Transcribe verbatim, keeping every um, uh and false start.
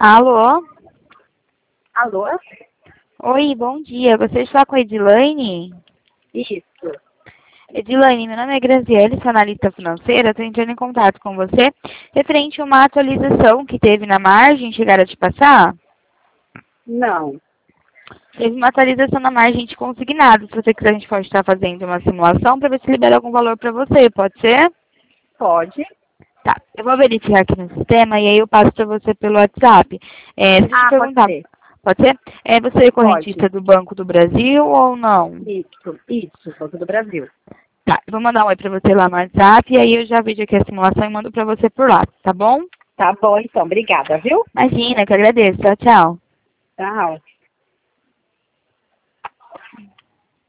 Alô? Alô? Oi, bom dia. Você está com a Edilane? Isso. Edilane, meu nome é Graziele, sou analista financeira. Estou entrando em contato com você referente a uma atualização que teve na margem. Chegaram a te passar? Não. Teve uma atualização na margem de consignado. Se você quiser, a gente pode estar fazendo uma simulação para ver se libera algum valor para você. Pode ser? Pode. Tá. Eu vou verificar aqui no sistema e aí eu passo para você pelo WhatsApp. É, deixa eu te Ah, pode perguntar. ser. Pode ser? É, você é correntista Pode. do Banco do Brasil ou não? Isso, isso, Banco do Brasil. Tá, eu vou mandar um oi pra você lá no WhatsApp e aí eu já vejo aqui a simulação e mando pra você por lá, tá bom? Tá bom, então. Obrigada, viu? Imagina, que eu agradeço. Tchau, tchau. Tchau.